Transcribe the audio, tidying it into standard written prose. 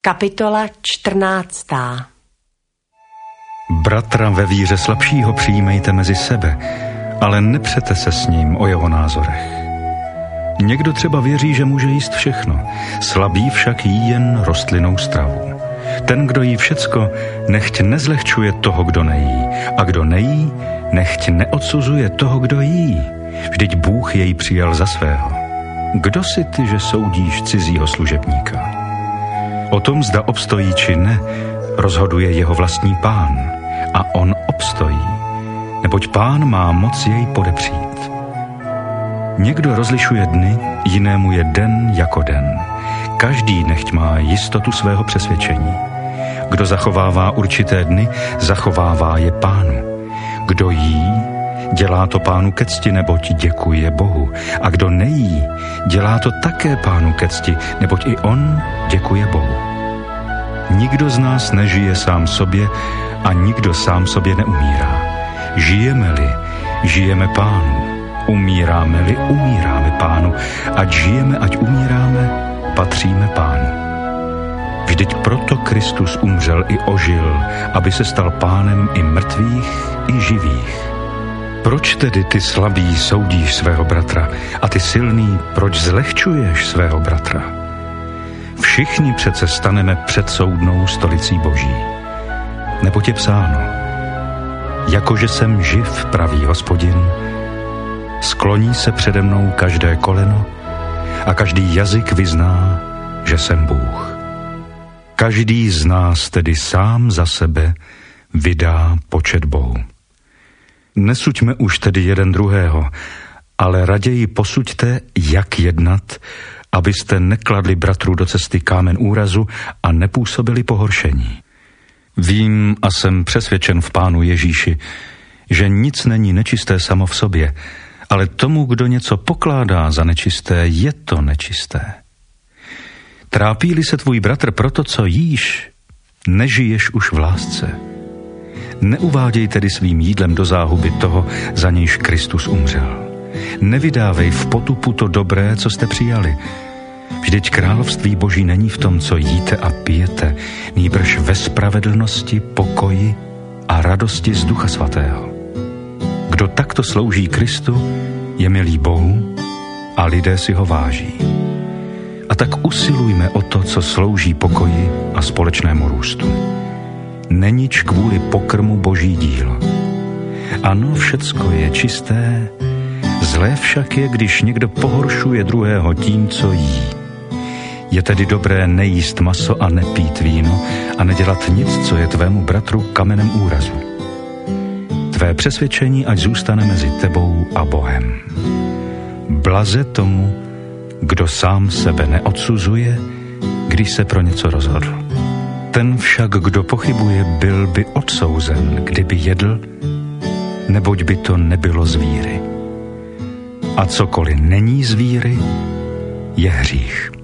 Kapitola 14. Bratra ve víře slabšího přijímejte mezi sebe, ale nepřete se s ním o jeho názorech. Někdo třeba věří, že může jíst všechno, slabý však jí jen rostlinnou stravu. Ten, kdo jí všecko, nechť nezlehčuje toho, kdo nejí, a kdo nejí, nechť neodsuzuje toho, kdo jí. Vždyť Bůh jej přijal za svého. Kdo si ty, že soudíš cizího služebníka? O tom, zda obstojí či ne, rozhoduje jeho vlastní Pán, a on obstojí, neboť Pán má moc jej podepřít. Někdo rozlišuje dny, jinému je den jako den. Každý nechť má jistotu svého přesvědčení. Kdo zachovává určité dny, zachovává je Pánu. Kdo jí, dělá to Pánu ke cti, neboť děkuje Bohu. A kdo nejí, dělá to také Pánu ke cti, neboť i on děkuje Bohu. Nikdo z nás nežije sám sobě a nikdo sám sobě neumírá. Žijeme-li, žijeme Pánu. Umíráme-li, umíráme Pánu. Ať žijeme, ať umíráme, patříme Pánu. Vždyť proto Kristus umřel i ožil, aby se stal Pánem i mrtvých, i živých. Proč tedy ty slabý soudíš svého bratra a ty silný, proč zlehčuješ svého bratra? Všichni přece staneme před soudnou stolicí Boží. Neboť je psáno, jakože jsem živ, pravý Hospodin, skloní se přede mnou každé koleno a každý jazyk vyzná, že jsem Bůh. Každý z nás tedy sám za sebe vydá počet Bohu. Nesuďme už tedy jeden druhého, ale raději posuďte, jak jednat, abyste nekladli bratru do cesty kámen úrazu a nepůsobili pohoršení. Vím a jsem přesvědčen v Pánu Ježíši, že nic není nečisté samo v sobě, ale tomu, kdo něco pokládá za nečisté, je to nečisté. Trápí-li se tvůj bratr proto, co jíš, nežiješ už v lásce. Neuváděj tedy svým jídlem do záhuby toho, za nějž Kristus umřel. Nevydávej v potupu to dobré, co jste přijali. Vždyť království Boží není v tom, co jíte a pijete, nýbrž ve spravedlnosti, pokoji a radosti z Ducha Svatého. Kdo takto slouží Kristu, je milý Bohu a lidé si ho váží. A tak usilujme o to, co slouží pokoji a společnému růstu. Nenič kvůli pokrmu Boží dílo. Ano, všecko je čisté, zlé však je, když někdo pohoršuje druhého tím, co jí. Je tedy dobré nejíst maso a nepít víno a nedělat nic, co je tvému bratru kamenem úrazu. Tvé přesvědčení ať zůstane mezi tebou a Bohem. Blaze tomu, kdo sám sebe neodsuzuje, když se pro něco rozhodl. Ten však, kdo pochybuje, byl by odsouzen, kdyby jedl, neboť by to nebylo z víry. A cokoliv není z víry, je hřích.